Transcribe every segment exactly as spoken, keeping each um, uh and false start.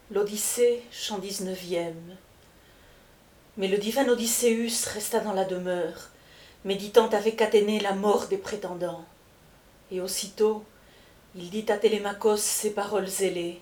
L'Odyssée, chant dix-neuvième. Mais le divin Odysseus resta dans la demeure, méditant avec Athénée la mort des prétendants. Et aussitôt, il dit à Télémaque ces paroles ailées.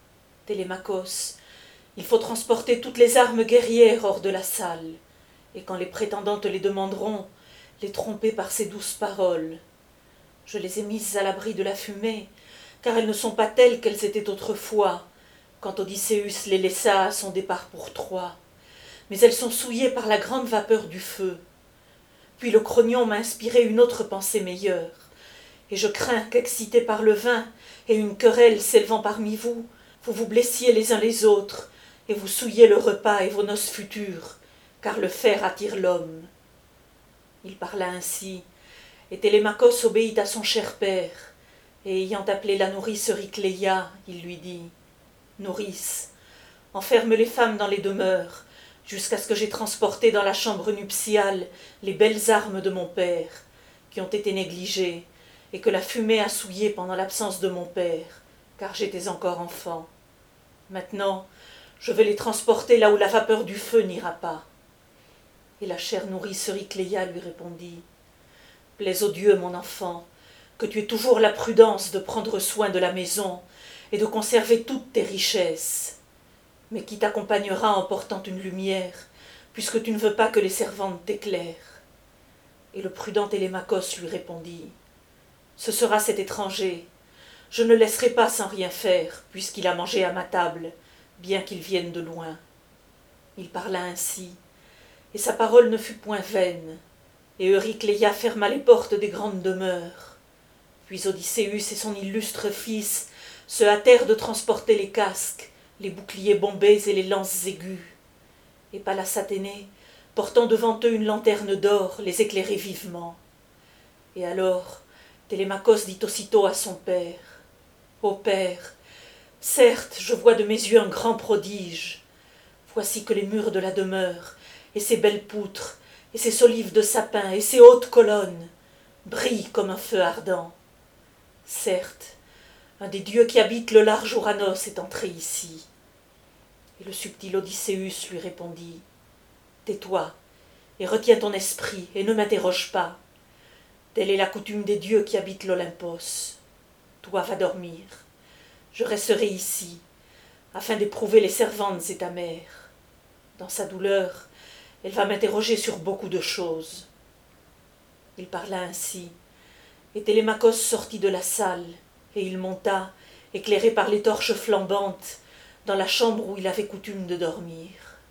Télémaque, il faut transporter toutes les armes guerrières hors de la salle, et quand les prétendants te les demanderont, les tromper par ces douces paroles. Je les ai mises à l'abri de la fumée, car elles ne sont pas telles qu'elles étaient autrefois, quand Odysseus les laissa à son départ pour Troie, mais elles sont souillées par la grande vapeur du feu. Puis le Cronion m'a inspiré une autre pensée meilleure, et je crains qu'excité par le vin et une querelle s'élevant parmi vous, vous vous blessiez les uns les autres, et vous souilliez le repas et vos noces futures, car le fer attire l'homme. Il parla ainsi, et Télémaque obéit à son cher père, et ayant appelé la nourrice Eurycléia, il lui dit « Nourrice, enferme les femmes dans les demeures, jusqu'à ce que j'aie transporté dans la chambre nuptiale les belles armes de mon père, qui ont été négligées, et que la fumée a souillées pendant l'absence de mon père, car j'étais encore enfant. Maintenant, je vais les transporter là où la vapeur du feu n'ira pas. » Et la chère nourrice Eurycléia lui répondit « Plaise aux dieux, mon enfant, que tu aies toujours la prudence de prendre soin de la maison et de conserver toutes tes richesses. Mais qui t'accompagnera en portant une lumière, puisque tu ne veux pas que les servantes t'éclairent ?» Et le prudent Télémaque lui répondit « Ce sera cet étranger. Je ne le laisserai pas sans rien faire, puisqu'il a mangé à ma table, bien qu'il vienne de loin. » Il parla ainsi, et sa parole ne fut point vaine, et Eurycléia ferma les portes des grandes demeures. Puis Odysseus et son illustre fils se hâtèrent de transporter les casques, les boucliers bombés et les lances aiguës. Et Pallas Athénée, portant devant eux une lanterne d'or, les éclairait vivement. Et alors, Télémaque dit aussitôt à son père « Ô père, certes, je vois de mes yeux un grand prodige. Voici que les murs de la demeure, et ses belles poutres, et ses solives de sapin, et ses hautes colonnes, brillent comme un feu ardent. Certes, un des dieux qui habitent le large Ouranos est entré ici. » Et le subtil Odysseus lui répondit « Tais-toi, et retiens ton esprit, et ne m'interroge pas. Telle est la coutume des dieux qui habitent l'Olympos. Toi, va dormir. Je resterai ici, afin d'éprouver les servantes et ta mère. Dans sa douleur, elle va m'interroger sur beaucoup de choses. » Il parla ainsi, et Télémaque sortit de la salle, et il monta, éclairé par les torches flambantes, dans la chambre où il avait coutume de dormir.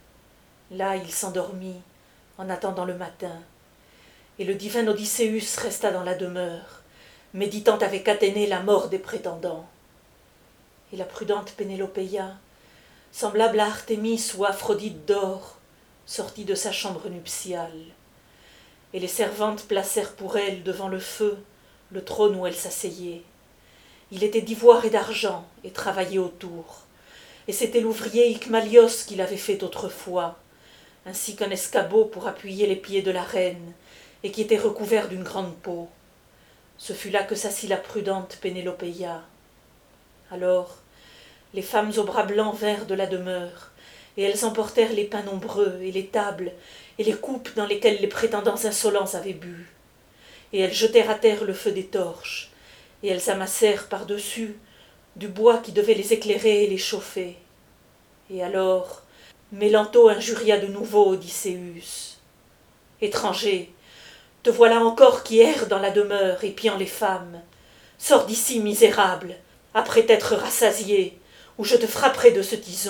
Là il s'endormit, en attendant le matin, et le divin Odysseus resta dans la demeure, méditant avec Athénée la mort des prétendants. Et la prudente Pénélopéia, semblable à Artémis ou à Aphrodite d'or, sortit de sa chambre nuptiale, et les servantes placèrent pour elle devant le feu le trône où elle s'asseyait. Il était d'ivoire et d'argent, et travaillé autour, et c'était l'ouvrier Icmalios qui l'avait fait autrefois, ainsi qu'un escabeau pour appuyer les pieds de la reine, et qui était recouvert d'une grande peau. Ce fut là que s'assit la prudente Pénélopéia. Alors, les femmes aux bras blancs vinrent de la demeure, et elles emportèrent les pains nombreux, et les tables, et les coupes dans lesquelles les prétendants insolents avaient bu. Et elles jetèrent à terre le feu des torches, et elles amassèrent par-dessus du bois qui devait les éclairer et les chauffer. Et alors, Mélanto injuria de nouveau Odysseus. « Étranger, te voilà encore qui erre dans la demeure, épiant les femmes. Sors d'ici, misérable, après t'être rassasié, ou je te frapperai de ce tison. »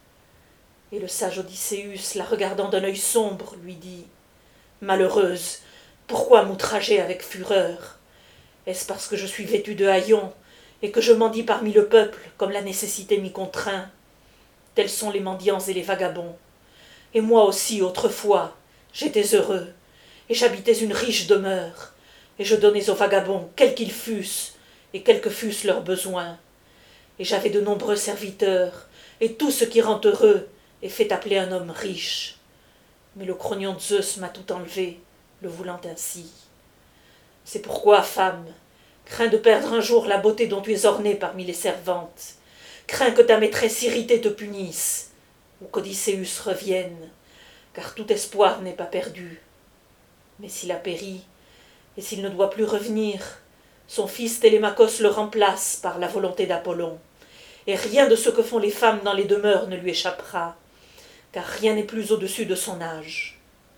Et le sage Odysseus, la regardant d'un œil sombre, lui dit « Malheureuse, pourquoi m'outrager avec fureur? Est-ce parce que je suis vêtue de haillons et que je mendie parmi le peuple comme la nécessité m'y contraint? Tels sont les mendiants et les vagabonds. Et moi aussi, autrefois, j'étais heureux, et j'habitais une riche demeure, et je donnais aux vagabonds, quels qu'ils fussent, et quels que fussent leurs besoins. Et j'avais de nombreux serviteurs, et tout ce qui rend heureux est fait appeler un homme riche. Mais le Cronion de Zeus m'a tout enlevé, le voulant ainsi. C'est pourquoi, femme, crains de perdre un jour la beauté dont tu es ornée parmi les servantes, crains que ta maîtresse irritée te punisse, ou qu'Odysseus revienne, car tout espoir n'est pas perdu. Mais s'il a péri, et s'il ne doit plus revenir, son fils Télémaque le remplace par la volonté d'Apollon, et rien de ce que font les femmes dans les demeures ne lui échappera, car rien n'est plus au-dessus de son âge.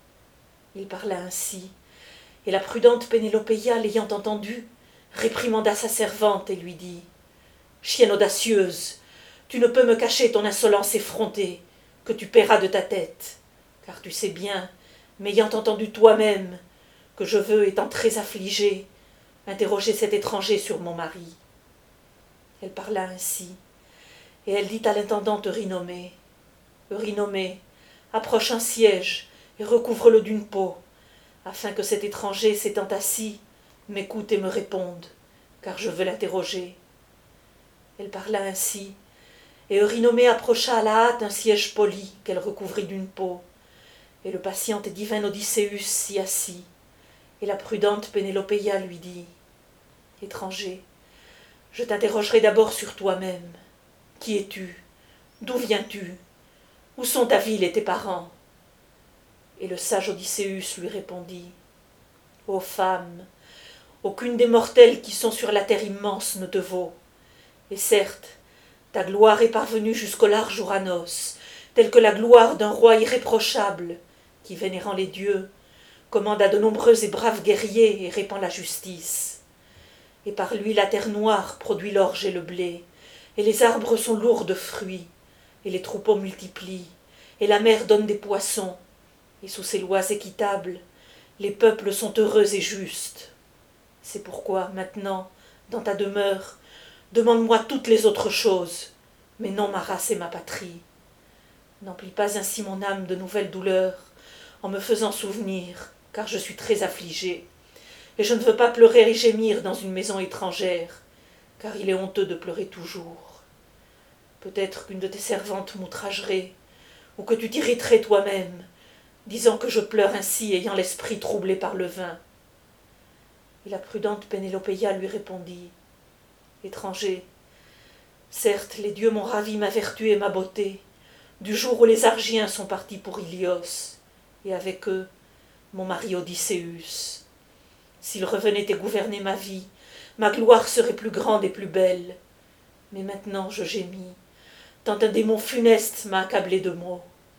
Il parla ainsi, et la prudente Pénélopéia, l'ayant entendu, réprimanda sa servante et lui dit « Chienne audacieuse, tu ne peux me cacher ton insolence effrontée, que tu paieras de ta tête, car tu sais bien, m'ayant entendu toi-même, que je veux, étant très affligée, interroger cet étranger sur mon mari. » Elle parla ainsi, et elle dit à l'intendante Eurynomée « Eurynomée, approche un siège et recouvre-le d'une peau, afin que cet étranger s'étant assis, m'écoute et me réponde, car je veux l'interroger. » Elle parla ainsi, et Eurynomée approcha à la hâte un siège poli qu'elle recouvrit d'une peau, et le patient et divin Odysseus s'y assit, et la prudente Pénélopéia lui dit « Étranger, je t'interrogerai d'abord sur toi-même. Qui es-tu? D'où viens-tu? Où sont ta ville et tes parents ?» Et le sage Odysseus lui répondit « Ô femme, aucune des mortelles qui sont sur la terre immense ne te vaut. Et certes, ta gloire est parvenue jusqu'au large Ouranos, telle que la gloire d'un roi irréprochable, qui, vénérant les dieux, commande à de nombreux et braves guerriers et répand la justice. Et par lui la terre noire produit l'orge et le blé, et les arbres sont lourds de fruits, et les troupeaux multiplient, et la mer donne des poissons, et sous ses lois équitables, les peuples sont heureux et justes. C'est pourquoi, maintenant, dans ta demeure, demande-moi toutes les autres choses, mais non ma race et ma patrie. N'emplis pas ainsi mon âme de nouvelles douleurs, en me faisant souvenir, car je suis très affligée, et je ne veux pas pleurer et gémir dans une maison étrangère, car il est honteux de pleurer toujours. Peut-être qu'une de tes servantes m'outragerait, ou que tu t'irriterais toi-même, disant que je pleure ainsi, ayant l'esprit troublé par le vin. » Et la prudente Pénélopéia lui répondit « Étranger, certes les dieux m'ont ravi ma vertu et ma beauté, du jour où les Argiens sont partis pour Ilios, et avec eux mon mari Odysseus. S'ils revenaient et gouvernaient ma vie, ma gloire serait plus grande et plus belle. Mais maintenant je gémis, tant un démon funeste m'a accablé de maux.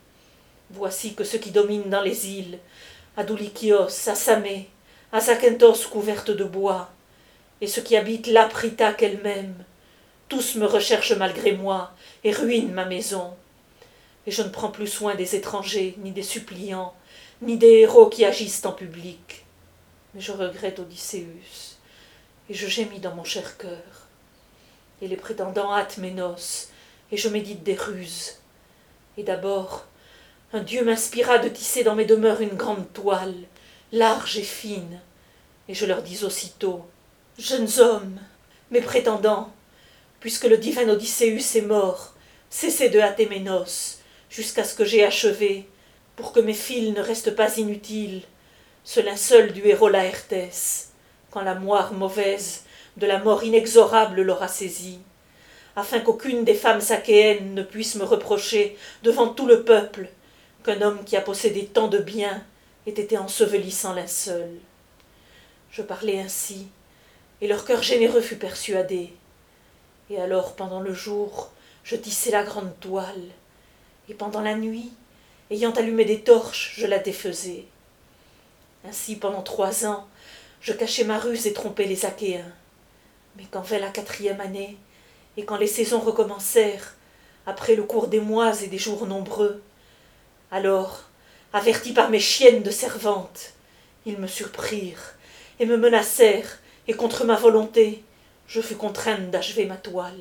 Voici que ceux qui dominent dans les îles, à Doulichios, à Samé, à Zakynthos couverte de bois, et ceux qui habitent l'Apritaque elle-même, tous me recherchent malgré moi et ruinent ma maison. Et je ne prends plus soin des étrangers, ni des suppliants, ni des héros qui agissent en public. Mais je regrette Odysseus, et je gémis dans mon cher cœur. Et les prétendants hâtent mes noces, et je médite des ruses. Et d'abord, un dieu m'inspira de tisser dans mes demeures une grande toile, large et fine, et je leur dis aussitôt « Jeunes hommes, mes prétendants, puisque le divin Odysseus est mort, cessez de hâter mes noces, jusqu'à ce que j'aie achevé, pour que mes fils ne restent pas inutiles, ce linceul du héros Laërtès, quand la moire mauvaise de la mort inexorable l'aura saisi, afin qu'aucune des femmes achéennes ne puisse me reprocher devant tout le peuple qu'un homme qui a possédé tant de biens ait été enseveli sans linceul. » Je parlais ainsi, et leur cœur généreux fut persuadé. Et alors, pendant le jour, je tissai la grande toile, et pendant la nuit, ayant allumé des torches, je la défaisais. Ainsi, pendant trois ans, je cachai ma ruse et trompais les Achéens. Mais quand vint la quatrième année, et quand les saisons recommencèrent, après le cours des mois et des jours nombreux, alors, avertis par mes chiennes de servantes, ils me surprirent et me menacèrent, et contre ma volonté, je fus contrainte d'achever ma toile.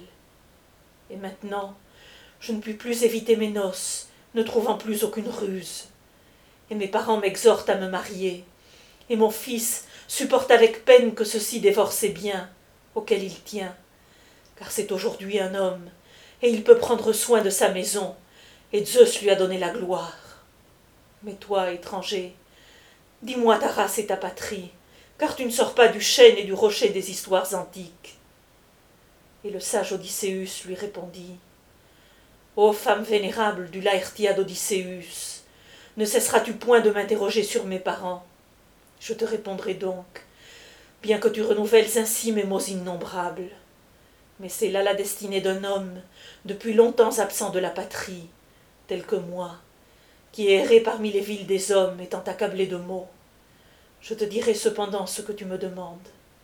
Et maintenant, je ne puis plus éviter mes noces, ne trouvant plus aucune ruse. Et mes parents m'exhortent à me marier, et mon fils supporte avec peine que ceci dévore ses biens, auxquels il tient, car c'est aujourd'hui un homme, et il peut prendre soin de sa maison, et Zeus lui a donné la gloire. Mais toi, étranger, dis-moi ta race et ta patrie, car tu ne sors pas du chêne et du rocher des histoires antiques. Et le sage Odysseus lui répondit: Ô femme vénérable du Laërtiade Odysseus, ne cesseras-tu point de m'interroger sur mes parents? Je te répondrai donc, bien que tu renouvelles ainsi mes mots innombrables. Mais c'est là la destinée d'un homme depuis longtemps absent de la patrie, tel que moi, qui ai erré parmi les villes des hommes, étant accablé de maux. Je te dirai cependant ce que tu me demandes.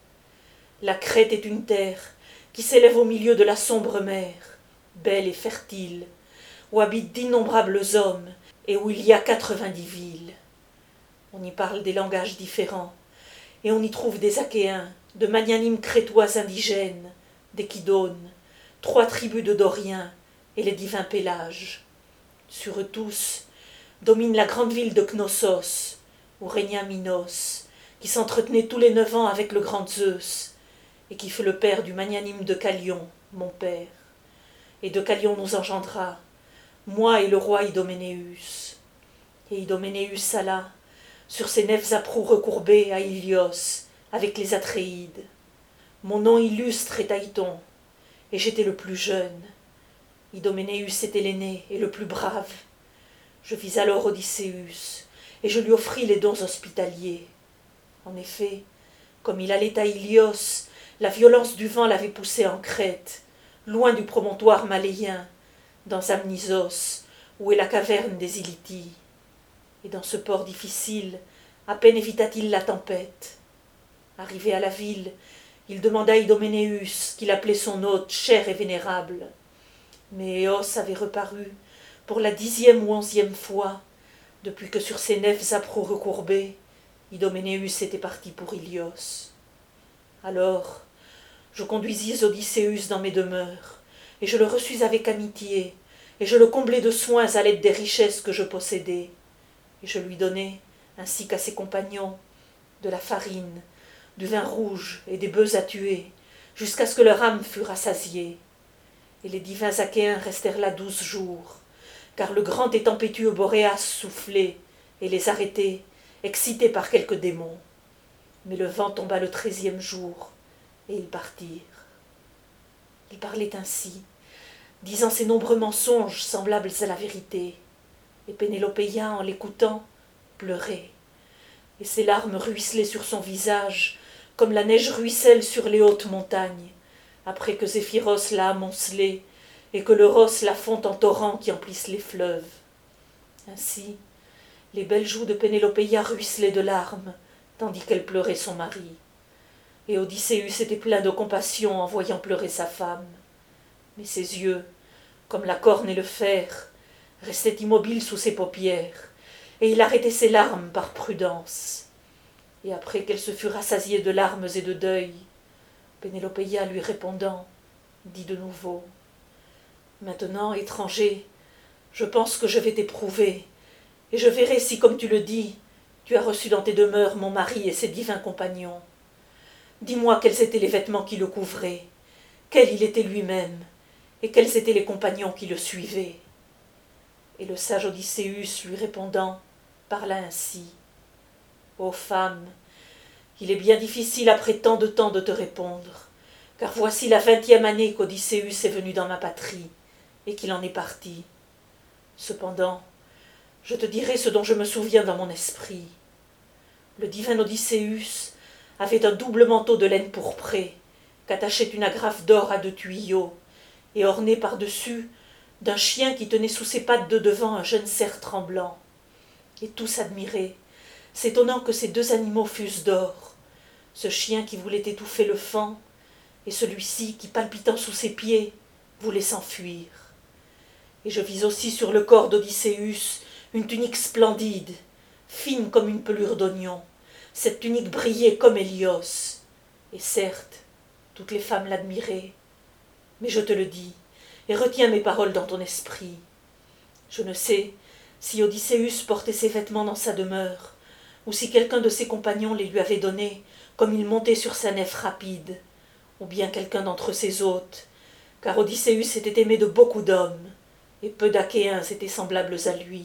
La Crète est une terre qui s'élève au milieu de la sombre mer, belle et fertile, où habitent d'innombrables hommes et où il y a quatre-vingt-dix villes. On y parle des langages différents, et on y trouve des Achéens, de magnanimes Crétois indigènes, des Kydones, trois tribus de Doriens et les divins Pélages. Sur eux tous domine la grande ville de Knossos, où régna Minos, qui s'entretenait tous les neuf ans avec le grand Zeus, et qui fut le père du magnanime Deucalion, mon père. Et Deucalion nous engendra, moi et le roi Idoménéus. Et Idoménéus alla, sur ses nefs à proue recourbées, à Ilios, avec les Atréides. Mon nom illustre est Aïton, et j'étais le plus jeune. Idoménéus était l'aîné et le plus brave. Je vis alors Odysseus, et je lui offris les dons hospitaliers. En effet, comme il allait à Ilios, la violence du vent l'avait poussé en Crète, loin du promontoire maléien, dans Amnisos, où est la caverne des Ilitis. Et dans ce port difficile, à peine évita-t-il la tempête. Arrivé à la ville, il demanda à Idoménéus, qu'il appelait son hôte cher et vénérable. Mais Éos avait reparu, pour la dixième ou onzième fois, depuis que sur ses nefs à proue recourbées, Idoménéus était parti pour Ilios. Alors, je conduisis Odysseus dans mes demeures, et je le reçus avec amitié, et je le comblai de soins à l'aide des richesses que je possédais. Et je lui donnai, ainsi qu'à ses compagnons, de la farine, du vin rouge et des bœufs à tuer, jusqu'à ce que leur âme fût rassasiée. Et les divins Achéens restèrent là douze jours, car le grand et tempétueux Boréas soufflait et les arrêtait, excités par quelques démons. Mais le vent tomba le treizième jour, et ils partirent. Il parlait ainsi, disant ces nombreux mensonges semblables à la vérité, et Pénélopéia, en l'écoutant, pleurait, et ses larmes ruisselaient sur son visage, comme la neige ruisselle sur les hautes montagnes, après que Zéphyros l'a amoncelée, et que l'Euros la fond en torrents qui emplissent les fleuves. Ainsi, les belles joues de Pénélopéia ruisselaient de larmes, tandis qu'elle pleurait son mari. Et Odysseus était plein de compassion en voyant pleurer sa femme. Mais ses yeux, comme la corne et le fer, restaient immobiles sous ses paupières, et il arrêtait ses larmes par prudence. Et après qu'elle se fut rassasiée de larmes et de deuil, Pénélopéia lui répondant, dit de nouveau: « Maintenant, étranger, je pense que je vais t'éprouver, et je verrai si, comme tu le dis, tu as reçu dans tes demeures mon mari et ses divins compagnons. Dis-moi quels étaient les vêtements qui le couvraient, quel il était lui-même, et quels étaient les compagnons qui le suivaient. » Et le sage Odysseus lui répondant, parla ainsi: « Ô femme, il est bien difficile après tant de temps de te répondre, car voici la vingtième année qu'Odysseus est venu dans ma patrie, et qu'il en est parti. Cependant, je te dirai ce dont je me souviens dans mon esprit. Le divin Odysseus avait un double manteau de laine pourprée, qu'attachait une agrafe d'or à deux tuyaux, et orné par-dessus d'un chien qui tenait sous ses pattes de devant un jeune cerf tremblant. Et tous admiraient, s'étonnant que ces deux animaux fussent d'or, ce chien qui voulait étouffer le faon, et celui-ci qui, palpitant sous ses pieds, voulait s'enfuir. Et je vis aussi sur le corps d'Odysseus une tunique splendide, fine comme une pelure d'oignon. Cette tunique brillait comme Hélios, et certes, toutes les femmes l'admiraient. Mais je te le dis, et retiens mes paroles dans ton esprit. Je ne sais si Odysseus portait ses vêtements dans sa demeure, ou si quelqu'un de ses compagnons les lui avait donnés, comme il montait sur sa nef rapide, ou bien quelqu'un d'entre ses hôtes, car Odysseus était aimé de beaucoup d'hommes, et peu d'Achéens étaient semblables à lui.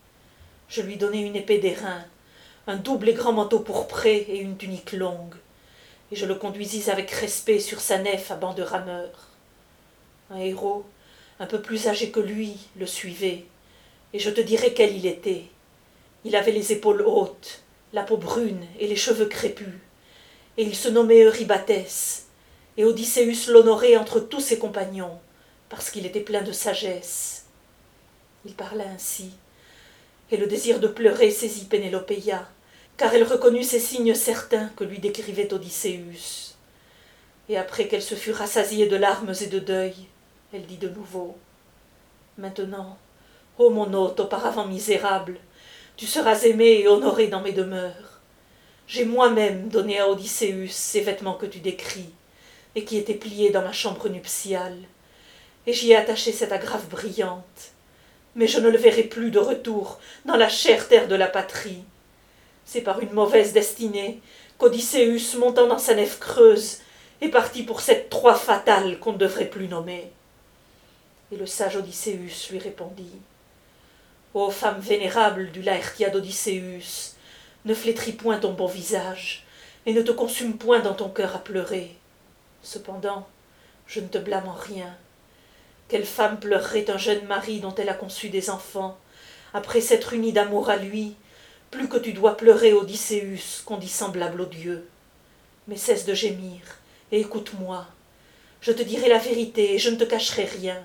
Je lui donnai une épée d'airain, un double et grand manteau pourpré et une tunique longue, et je le conduisis avec respect sur sa nef à bancs de rameurs. Un héros, un peu plus âgé que lui, le suivait, et je te dirai quel il était. Il avait les épaules hautes, la peau brune et les cheveux crépus, et il se nommait Eurybathès, et Odysseus l'honorait entre tous ses compagnons, parce qu'il était plein de sagesse. Il parla ainsi, et le désir de pleurer saisit Pénélopéia, car elle reconnut ces signes certains que lui décrivait Odysseus. Et après qu'elle se fut rassasiée de larmes et de deuil, elle dit de nouveau « Maintenant, ô mon hôte auparavant misérable, tu seras aimé et honoré dans mes demeures. J'ai moi-même donné à Odysseus ces vêtements que tu décris, et qui étaient pliés dans ma chambre nuptiale, et j'y ai attaché cette agrafe brillante. Mais je ne le verrai plus de retour dans la chère terre de la patrie. C'est par une mauvaise destinée qu'Odysseus, montant dans sa nef creuse, est parti pour cette Troie fatale qu'on ne devrait plus nommer. » Et le sage Odysseus lui répondit « Ô femme vénérable du Laërtia d'Odysseus, ne flétris point ton bon visage, et ne te consume point dans ton cœur à pleurer. Cependant, je ne te blâme en rien. Quelle femme pleurerait un jeune mari dont elle a conçu des enfants, après s'être unie d'amour à lui, plus que tu dois pleurer Odysseus, qu'on dit semblable aux dieux. Mais cesse de gémir, et écoute-moi. Je te dirai la vérité, et je ne te cacherai rien.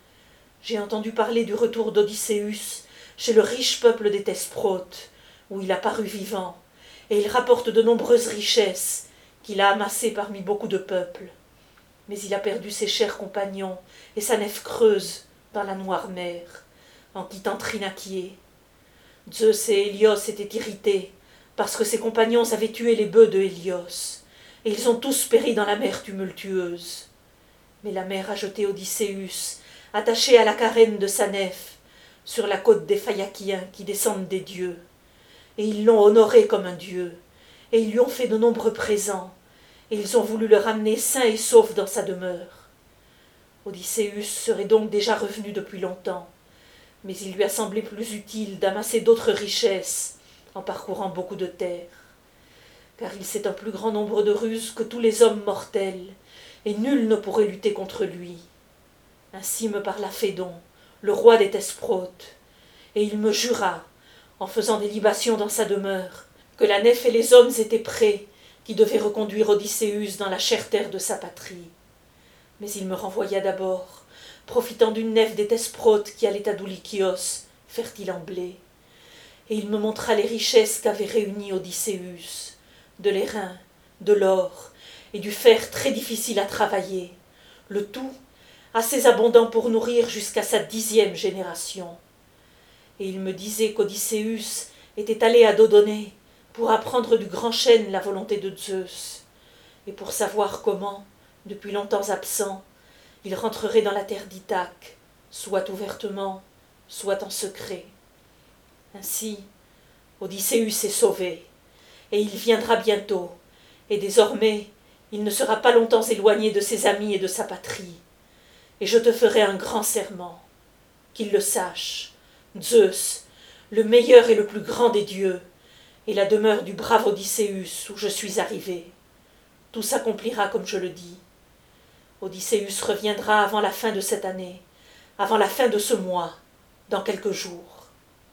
J'ai entendu parler du retour d'Odysseus chez le riche peuple des Thesprotes, où il a paru vivant, et il rapporte de nombreuses richesses qu'il a amassées parmi beaucoup de peuples. Mais il a perdu ses chers compagnons et sa nef creuse dans la noire mer, en quittant Thrinakié. Zeus et Hélios étaient irrités, parce que ses compagnons avaient tué les bœufs de Hélios, et ils ont tous péri dans la mer tumultueuse. Mais la mer a jeté Odysseus, attaché à la carène de sa nef, sur la côte des Phaïakiens qui descendent des dieux, et ils l'ont honoré comme un dieu, et ils lui ont fait de nombreux présents, et ils ont voulu le ramener sain et sauf dans sa demeure. Odysseus serait donc déjà revenu depuis longtemps, mais il lui a semblé plus utile d'amasser d'autres richesses en parcourant beaucoup de terres, car il sait un plus grand nombre de ruses que tous les hommes mortels, et nul ne pourrait lutter contre lui. Ainsi me parla Phédon, le roi des Thesprotes, et il me jura, en faisant des libations dans sa demeure, que la nef et les hommes étaient prêts, qui devaient reconduire Odysseus dans la chère terre de sa patrie. Mais il me renvoya d'abord, profitant d'une nef des Thesprotes qui allait à Doulichios, fertile en blé. Et il me montra les richesses qu'avait réunies Odysseus, de l'airain, de l'or, et du fer très difficile à travailler, le tout assez abondant pour nourrir jusqu'à sa dixième génération. Et il me disait qu'Odysseus était allé à Dodonée pour apprendre du grand chêne la volonté de Zeus, et pour savoir comment, depuis longtemps absent, il rentrerait dans la terre d'Ithaque, soit ouvertement, soit en secret. Ainsi, Odysseus est sauvé, et il viendra bientôt, et désormais, il ne sera pas longtemps éloigné de ses amis et de sa patrie. Et je te ferai un grand serment, qu'il le sache, Zeus, le meilleur et le plus grand des dieux, est la demeure du brave Odysseus où je suis arrivé. Tout s'accomplira comme je le dis. Odysseus reviendra avant la fin de cette année, avant la fin de ce mois, dans quelques jours.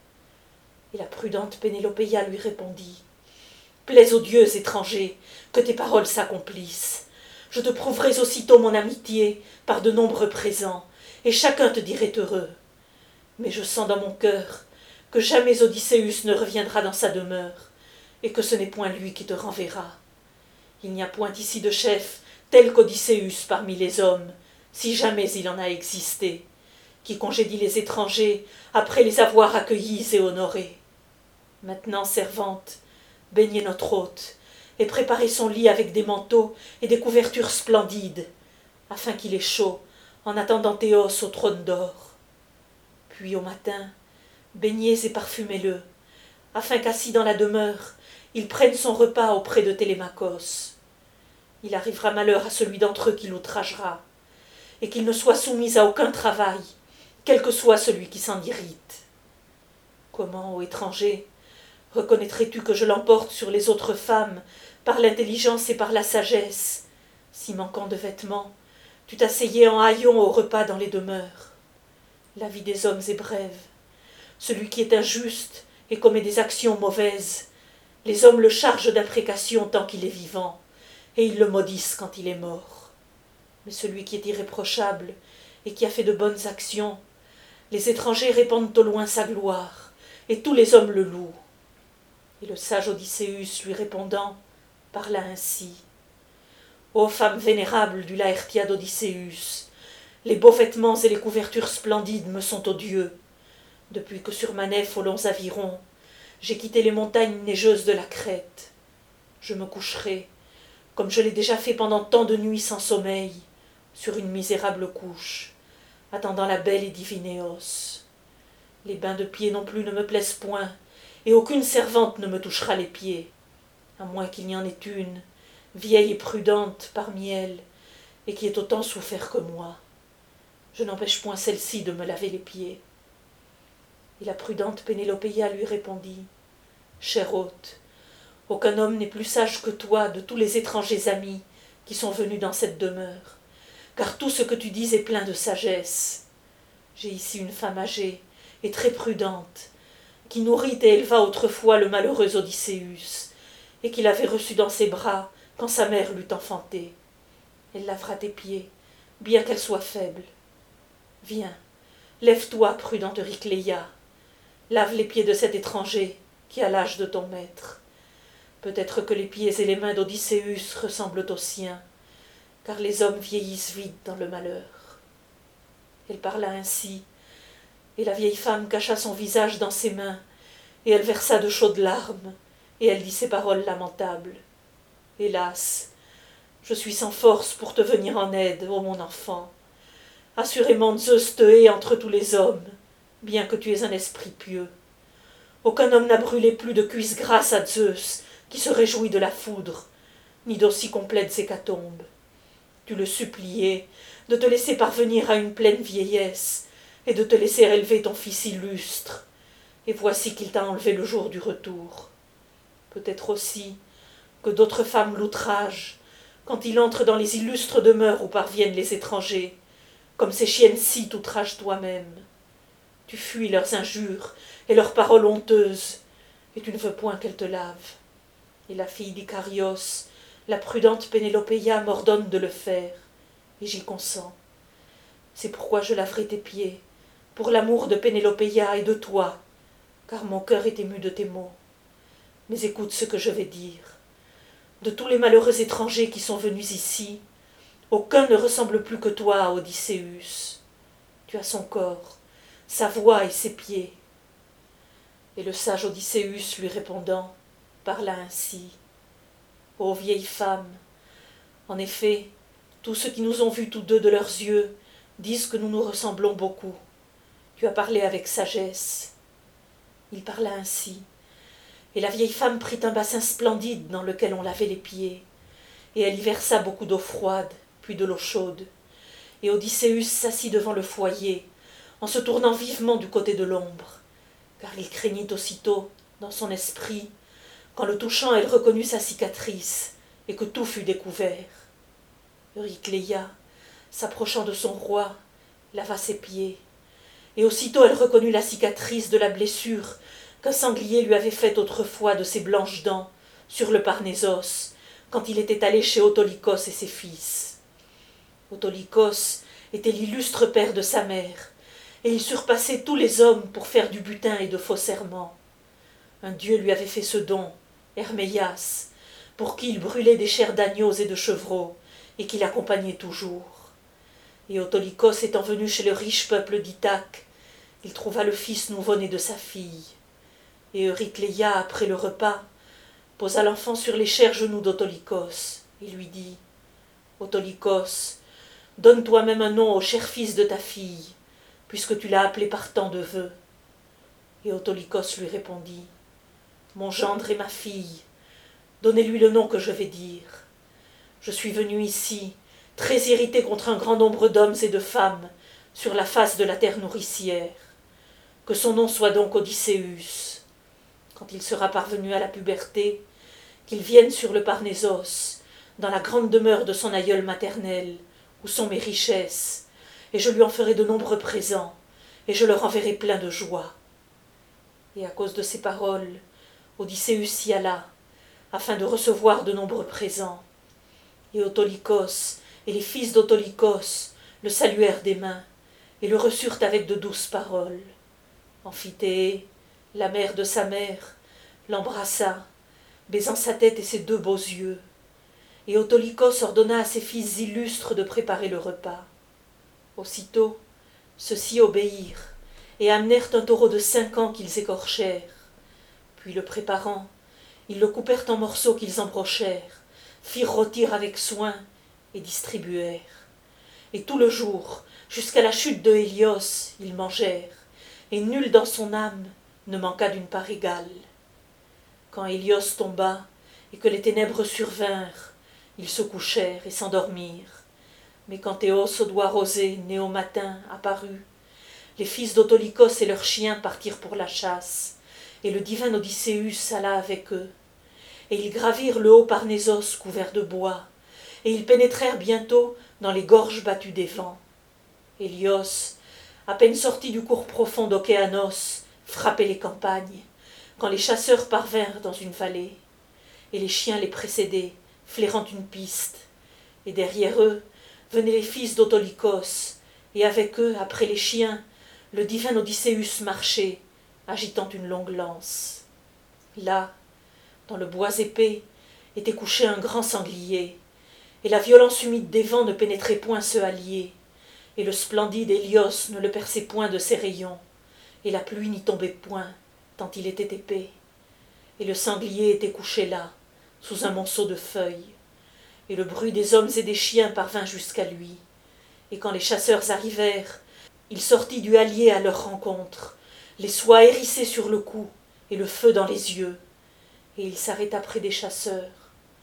Et la prudente Pénélopéia lui répondit « Plaise aux dieux étrangers que tes paroles s'accomplissent. Je te prouverai aussitôt mon amitié par de nombreux présents, et chacun te dirait heureux. Mais je sens dans mon cœur que jamais Odysseus ne reviendra dans sa demeure, et que ce n'est point lui qui te renverra. Il n'y a point ici de chef tel qu'Odysseus parmi les hommes, si jamais il en a existé, qui congédie les étrangers après les avoir accueillis et honorés. Maintenant, servante, baignez notre hôte, et préparez son lit avec des manteaux et des couvertures splendides, afin qu'il ait chaud en attendant Théos au trône d'or. Puis au matin, baignez et parfumez-le, afin qu'assis dans la demeure, il prenne son repas auprès de Télémakhos. Il arrivera malheur à celui d'entre eux qui l'outragera, et qu'il ne soit soumis à aucun travail, quel que soit celui qui s'en irrite. Comment, ô étranger, reconnaîtrais-tu que je l'emporte sur les autres femmes par l'intelligence et par la sagesse, si manquant de vêtements, Tu t'asseyais en haillons au repas dans les demeures. La vie des hommes est brève. Celui qui est injuste et commet des actions mauvaises, les hommes le chargent d'imprécations tant qu'il est vivant, et ils le maudissent quand il est mort. Mais celui qui est irréprochable et qui a fait de bonnes actions, les étrangers répandent au loin sa gloire, et tous les hommes le louent. Et le sage Odysseus lui répondant, parla ainsi. Ô femme vénérable du Laërtia d'Odysseus, les beaux vêtements et les couvertures splendides me sont odieux. Depuis que sur ma nef aux longs avirons, j'ai quitté les montagnes neigeuses de la Crète. Je me coucherai, comme je l'ai déjà fait pendant tant de nuits sans sommeil, sur une misérable couche, attendant la belle et divine Éos. Les bains de pieds non plus ne me plaisent point, et aucune servante ne me touchera les pieds, à moins qu'il n'y en ait une, vieille et prudente parmi elles, et qui ait autant souffert que moi. Je n'empêche point celle-ci de me laver les pieds. Et la prudente Pénélopéia lui répondit, cher hôte, aucun homme n'est plus sage que toi de tous les étrangers amis qui sont venus dans cette demeure, car tout ce que tu dis est plein de sagesse. J'ai ici une femme âgée et très prudente, qui nourrit et éleva autrefois le malheureux Odysseus, et qui l'avait reçu dans ses bras quand sa mère l'eut enfanté. Elle lavera tes pieds, bien qu'elle soit faible. Viens, lève-toi, prudente Eurycléia, lave les pieds de cet étranger qui a l'âge de ton maître. Peut-être que les pieds et les mains d'Odysseus ressemblent aux siens, car les hommes vieillissent vite dans le malheur. Elle parla ainsi, et la vieille femme cacha son visage dans ses mains, et elle versa de chaudes larmes, et elle dit ces paroles lamentables. Hélas, je suis sans force pour te venir en aide, ô mon enfant. Assurément Zeus te hait entre tous les hommes, bien que tu aies un esprit pieux. Aucun homme n'a brûlé plus de cuisses grâce à Zeus, qui se réjouit de la foudre, ni d'aussi complètes hécatombes. Tu le suppliais de te laisser parvenir à une pleine vieillesse, et de te laisser élever ton fils illustre, et voici qu'il t'a enlevé le jour du retour. Peut-être aussi que d'autres femmes l'outragent, quand il entre dans les illustres demeures où parviennent les étrangers, comme ces chiennes-ci t'outragent toi-même. Tu fuis leurs injures et leurs paroles honteuses, et tu ne veux point qu'elles te lavent. Et la fille d'Icarios, la prudente Pénélopéia, m'ordonne de le faire, et j'y consens. C'est pourquoi je laverai tes pieds, pour l'amour de Pénélopéia et de toi, car mon cœur est ému de tes mots. Mais écoute ce que je vais dire. De tous les malheureux étrangers qui sont venus ici, aucun ne ressemble plus que toi à Odysseus. Tu as son corps, sa voix et ses pieds. Et le sage Odysseus lui répondant, parla ainsi. Ô vieille femme, en effet, tous ceux qui nous ont vus tous deux de leurs yeux disent que nous nous ressemblons beaucoup. Tu as parlé avec sagesse. Il parla ainsi, et la vieille femme prit un bassin splendide dans lequel on lavait les pieds, et elle y versa beaucoup d'eau froide, puis de l'eau chaude. Et Odysseus s'assit devant le foyer, en se tournant vivement du côté de l'ombre, car il craignit aussitôt, dans son esprit, qu'en le touchant elle reconnut sa cicatrice, et que tout fût découvert. Eurycléia, s'approchant de son roi, lava ses pieds, et aussitôt elle reconnut la cicatrice de la blessure qu'un sanglier lui avait faite autrefois de ses blanches dents sur le Parnésos, quand il était allé chez Autolycos et ses fils. Autolycos était l'illustre père de sa mère, et il surpassait tous les hommes pour faire du butin et de faux serments. Un dieu lui avait fait ce don, Herméias, pour qui il brûlait des chairs d'agneaux et de chevreaux, et qui l'accompagnait toujours. Et Autolycos étant venu chez le riche peuple d'Ithaque, il trouva le fils nouveau-né de sa fille. Et Eurycléia, après le repas, posa l'enfant sur les chers genoux d'Autolycos, et lui dit « Autolycos, donne toi-même un nom au cher fils de ta fille, puisque tu l'as appelé par tant de vœux. » Et Autolycos lui répondit « Mon gendre et ma fille, donnez-lui le nom que je vais dire. Je suis venu ici, très irrité contre un grand nombre d'hommes et de femmes, sur la face de la terre nourricière. Que son nom soit donc Odysseus. Quand il sera parvenu à la puberté, qu'il vienne sur le Parnésos, dans la grande demeure de son aïeul maternel, où sont mes richesses, et je lui en ferai de nombreux présents, et je le renverrai plein de joie. » Et à cause de ces paroles, Odysseus y alla, afin de recevoir de nombreux présents. Et Autolycos et les fils d'Autolycos le saluèrent des mains, et le reçurent avec de douces paroles. Amphithéé, la mère de sa mère, l'embrassa, baisant sa tête et ses deux beaux yeux. Et Autolycos ordonna à ses fils illustres de préparer le repas. Aussitôt, ceux-ci obéirent, et amenèrent un taureau de cinq ans qu'ils écorchèrent. Puis le préparant, ils le coupèrent en morceaux qu'ils embrochèrent, firent rôtir avec soin, et distribuèrent. Et tout le jour, jusqu'à la chute de Hélios, ils mangèrent, et nul dans son âme ne manqua d'une part égale. Quand Hélios tomba, et que les ténèbres survinrent, ils se couchèrent et s'endormirent. Mais quand Théos, au doigt rosé, né au matin, apparut, les fils d'Autolycos et leurs chiens partirent pour la chasse, et le divin Odysseus alla avec eux. Et ils gravirent le haut Parnésos couvert de bois, et ils pénétrèrent bientôt dans les gorges battues des vents. Hélios, à peine sorti du cours profond d'Océanos, frappait les campagnes, quand les chasseurs parvinrent dans une vallée, et les chiens les précédaient, flairant une piste, et derrière eux venaient les fils d'Autolycos, et avec eux, après les chiens, le divin Odysseus marchait, agitant une longue lance. Là, dans le bois épais, était couché un grand sanglier, et la violence humide des vents ne pénétrait point ce hallier, et le splendide Hélios ne le perçait point de ses rayons, et la pluie n'y tombait point, tant il était épais. Et le sanglier était couché là, sous un monceau de feuilles, et le bruit des hommes et des chiens parvint jusqu'à lui. Et quand les chasseurs arrivèrent, il sortit du hallier à leur rencontre, les soies hérissées sur le cou et le feu dans les yeux, et il s'arrêta près des chasseurs.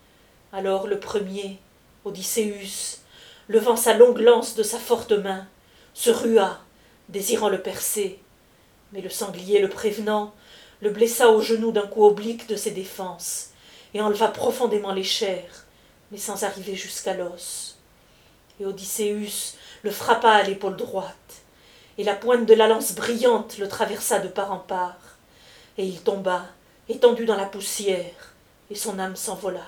Alors le premier, Odysseus, levant sa longue lance de sa forte main, se rua, désirant le percer, mais le sanglier le prévenant, le blessa au genou d'un coup oblique de ses défenses, et enleva profondément les chairs, mais sans arriver jusqu'à l'os. Et Odysseus le frappa à l'épaule droite, et la pointe de la lance brillante le traversa de part en part, et il tomba, étendu dans la poussière, et son âme s'envola.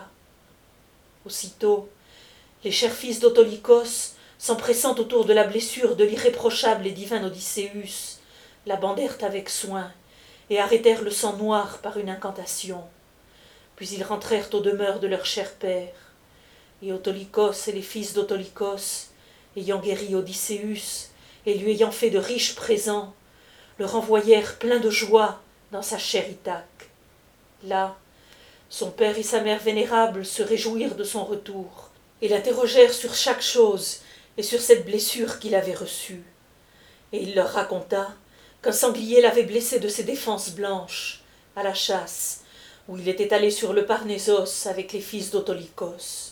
Aussitôt, les chers fils d'Autolycos, s'empressant autour de la blessure de l'irréprochable et divin Odysseus, la bandèrent avec soin, et arrêtèrent le sang noir par une incantation. Puis ils rentrèrent aux demeures de leur cher père, et Autolycos et les fils d'Autolycos, ayant guéri Odysseus, et lui ayant fait de riches présents, le renvoyèrent plein de joie dans sa chère Ithaque. Là, son père et sa mère vénérable se réjouirent de son retour, et l'interrogèrent sur chaque chose et sur cette blessure qu'il avait reçue. Et il leur raconta qu'un sanglier l'avait blessé de ses défenses blanches, à la chasse, où il était allé sur le Parnésos avec les fils d'Autolycos.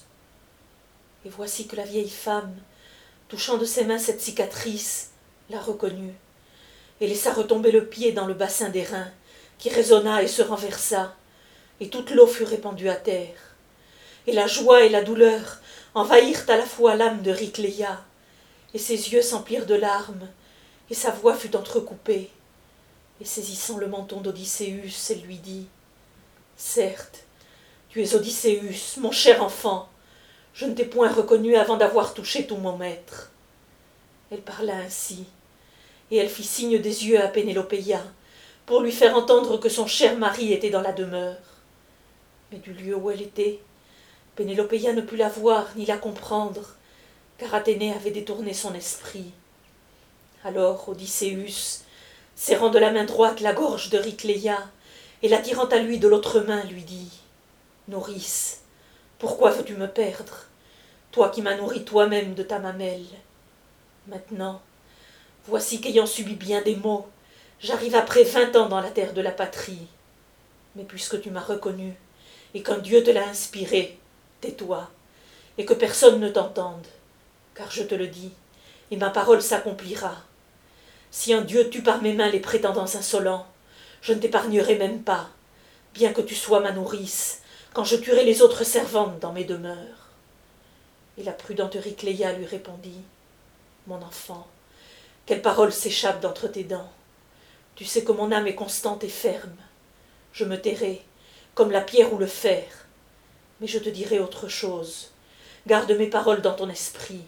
Et voici que la vieille femme, touchant de ses mains cette cicatrice, la reconnut, et laissa retomber le pied dans le bassin d'airain, qui résonna et se renversa, et toute l'eau fut répandue à terre. Et la joie et la douleur envahirent à la fois l'âme de Ricléia, et ses yeux s'emplirent de larmes, et sa voix fut entrecoupée. Et saisissant le menton d'Odysseus, elle lui dit « Certes, tu es Odysseus, mon cher enfant, je ne t'ai point reconnu avant d'avoir touché tout mon maître. » Elle parla ainsi, et elle fit signe des yeux à Pénélopéia, pour lui faire entendre que son cher mari était dans la demeure. Mais du lieu où elle était, Pénélopéia ne put la voir ni la comprendre, car Athénée avait détourné son esprit. Alors Odysseus, serrant de la main droite la gorge de Ricléia, et la tirant à lui de l'autre main, lui dit « Nourrice, pourquoi veux-tu me perdre, toi qui m'as nourri toi-même de ta mamelle? Maintenant, voici qu'ayant subi bien des maux, j'arrive après vingt ans dans la terre de la patrie. Mais puisque tu m'as reconnu, et qu'un Dieu te l'a inspiré, tais-toi, et que personne ne t'entende, car je te le dis, et ma parole s'accomplira. Si un Dieu tue par mes mains les prétendants insolents, je ne t'épargnerai même pas, bien que tu sois ma nourrice, quand je tuerai les autres servantes dans mes demeures. » Et la prudente Eurycléia lui répondit: mon enfant, quelle parole s'échappe d'entre tes dents? Tu sais que mon âme est constante et ferme. Je me tairai, comme la pierre ou le fer. Mais je te dirai autre chose. Garde mes paroles dans ton esprit.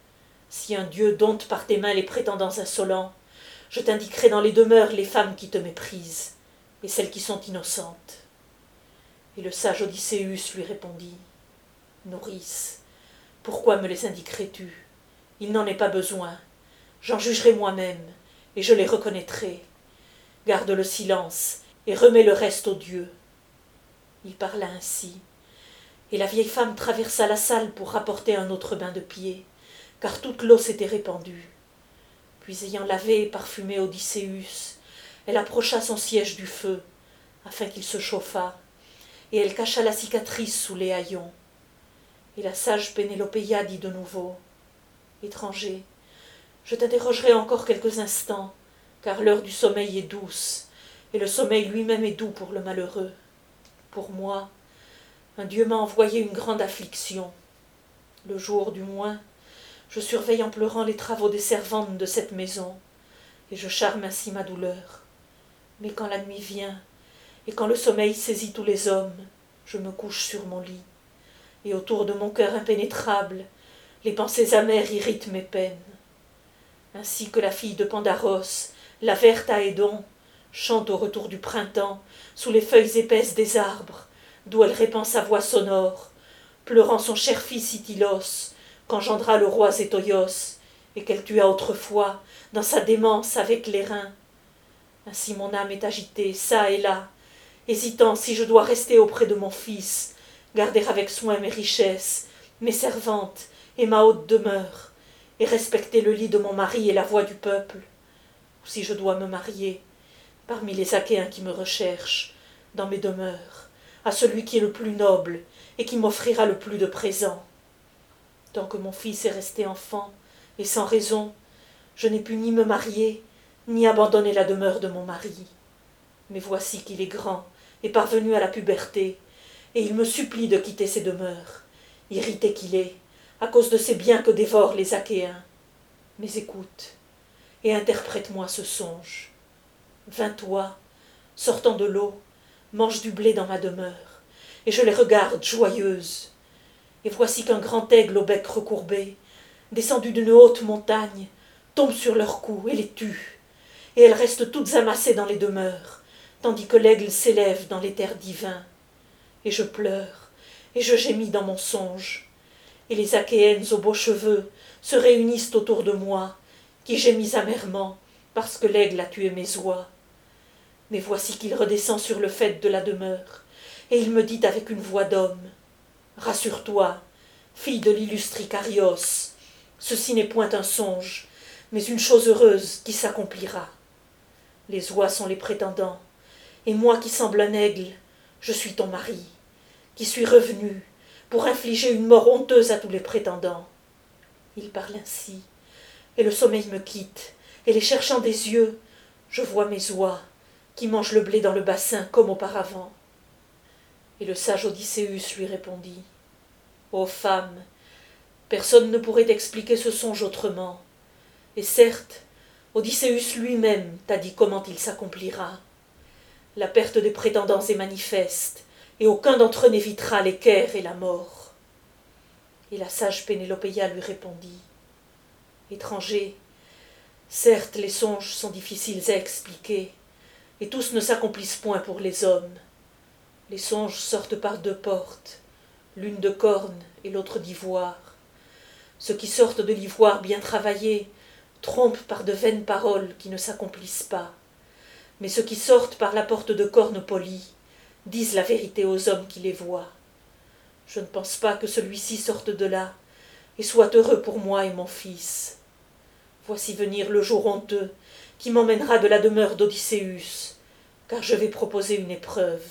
Si un dieu dompte par tes mains les prétendants insolents, je t'indiquerai dans les demeures les femmes qui te méprisent, et celles qui sont innocentes. Et le sage Odysseus lui répondit: nourrice, pourquoi me les indiquerais-tu? Il n'en est pas besoin. J'en jugerai moi-même, et je les reconnaîtrai. Garde le silence, et remets le reste aux dieux. Il parla ainsi, et la vieille femme traversa la salle pour rapporter un autre bain de pied, car toute l'eau s'était répandue. Puis ayant lavé et parfumé Odysseus, elle approcha son siège du feu, afin qu'il se chauffât, et elle cacha la cicatrice sous les haillons. Et la sage Pénélopéia dit de nouveau: étranger, je t'interrogerai encore quelques instants, car l'heure du sommeil est douce, et le sommeil lui-même est doux pour le malheureux. Pour moi, un Dieu m'a envoyé une grande affliction. Le jour, du moins, je surveille en pleurant les travaux des servantes de cette maison, et je charme ainsi ma douleur. Mais quand la nuit vient, et quand le sommeil saisit tous les hommes, je me couche sur mon lit, et autour de mon cœur impénétrable, les pensées amères irritent mes peines. Ainsi que la fille de Pandaros, la verte Aédon, chante au retour du printemps, sous les feuilles épaisses des arbres, d'où elle répand sa voix sonore, pleurant son cher fils Itylos, qu'engendra le roi Zétoios, et qu'elle tua autrefois, dans sa démence avec les reins. Ainsi mon âme est agitée, çà et là, hésitant si je dois rester auprès de mon fils, garder avec soin mes richesses, mes servantes et ma haute demeure, et respecter le lit de mon mari et la voix du peuple, ou si je dois me marier, parmi les Achéens qui me recherchent, dans mes demeures, à celui qui est le plus noble et qui m'offrira le plus de présents. Tant que mon fils est resté enfant, et sans raison, je n'ai pu ni me marier, ni abandonner la demeure de mon mari. Mais voici qu'il est grand et parvenu à la puberté, et il me supplie de quitter ses demeures, irrité qu'il est, à cause de ces biens que dévorent les Achéens. Mais écoute, et interprète-moi ce songe. Viens-toi, sortant de l'eau, mange du blé dans ma demeure, et je les regarde joyeuses. Et voici qu'un grand aigle au bec recourbé, descendu d'une haute montagne, tombe sur leur cou et les tue, et elles restent toutes amassées dans les demeures, tandis que l'aigle s'élève dans les terres divins. Et je pleure, et je gémis dans mon songe, et les Achéennes aux beaux cheveux se réunissent autour de moi, qui gémis amèrement, parce que l'aigle a tué mes oies. Mais voici qu'il redescend sur le faîte de la demeure, et il me dit avec une voix d'homme: rassure-toi, fille de l'illustre Icarios, ceci n'est point un songe, mais une chose heureuse qui s'accomplira. Les oies sont les prétendants, et moi qui semble un aigle, je suis ton mari, qui suis revenu pour infliger une mort honteuse à tous les prétendants. Il parle ainsi, et le sommeil me quitte, et les cherchant des yeux, je vois mes oies qui mangent le blé dans le bassin comme auparavant. Et le sage Odysseus lui répondit: ô femme, personne ne pourrait expliquer ce songe autrement, et certes, Odysseus lui-même t'a dit comment il s'accomplira. La perte des prétendants est manifeste, et aucun d'entre eux n'évitera l'équerre et la mort. Et la sage Pénélopéia lui répondit: étranger, certes les songes sont difficiles à expliquer, et tous ne s'accomplissent point pour les hommes. Les songes sortent par deux portes, l'une de corne et l'autre d'ivoire. Ceux qui sortent de l'ivoire bien travaillé trompent par de vaines paroles qui ne s'accomplissent pas, mais ceux qui sortent par la porte de corne polie disent la vérité aux hommes qui les voient. Je ne pense pas que celui-ci sorte de là et soit heureux pour moi et mon fils. Voici venir le jour honteux qui m'emmènera de la demeure d'Odysseus, car je vais proposer une épreuve.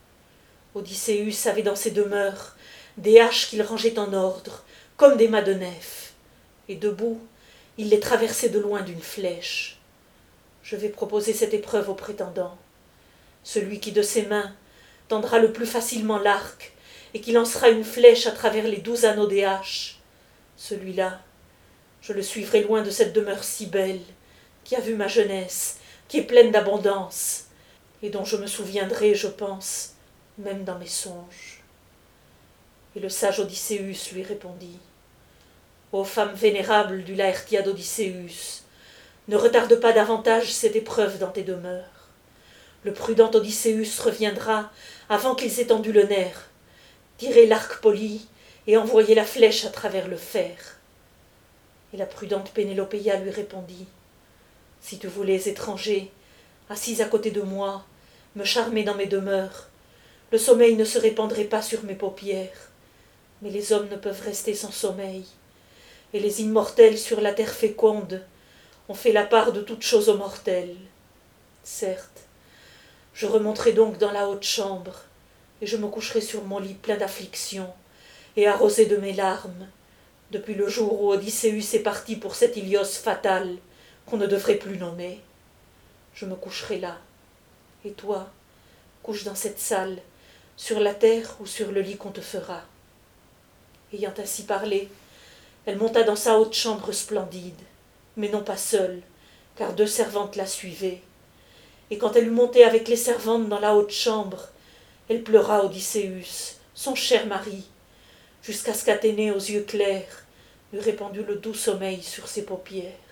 Odysseus avait dans ses demeures des haches qu'il rangeait en ordre, comme des mâts de nef, et debout, il les traversait de loin d'une flèche. Je vais proposer cette épreuve au prétendant. Celui qui de ses mains tendra le plus facilement l'arc et qui lancera une flèche à travers les douze anneaux des haches, Celui-là, je le suivrai loin de cette demeure si belle, qui a vu ma jeunesse, qui est pleine d'abondance, et dont je me souviendrai, je pense, même dans mes songes. » Et le sage Odysseus lui répondit: « Ô femme vénérable du Laërtiade Odysseus, ne retarde pas davantage cette épreuve dans tes demeures. Le prudent Odysseus reviendra avant qu'ils aient tendu le nerf. Tirez l'arc poli et envoyez la flèche à travers le fer. » Et la prudente Pénélopéia lui répondit: « Si tu voulais, étranger, assis à côté de moi, me charmer dans mes demeures, le sommeil ne se répandrait pas sur mes paupières. Mais les hommes ne peuvent rester sans sommeil, et les immortels sur la terre féconde ont fait la part de toutes choses aux mortels. Certes, je remonterai donc dans la haute chambre, et je me coucherai sur mon lit plein d'affliction, et arrosé de mes larmes, depuis le jour où Odysseus est parti pour cette Ilios fatale qu'on ne devrait plus nommer. Je me coucherai là, et toi, couche dans cette salle, sur la terre ou sur le lit qu'on te fera. » Ayant ainsi parlé, elle monta dans sa haute chambre splendide, mais non pas seule, car deux servantes la suivaient. Et quand elle eut monté avec les servantes dans la haute chambre, elle pleura Odysseus, son cher mari, jusqu'à ce qu'Athénée aux yeux clairs eût répandu le doux sommeil sur ses paupières.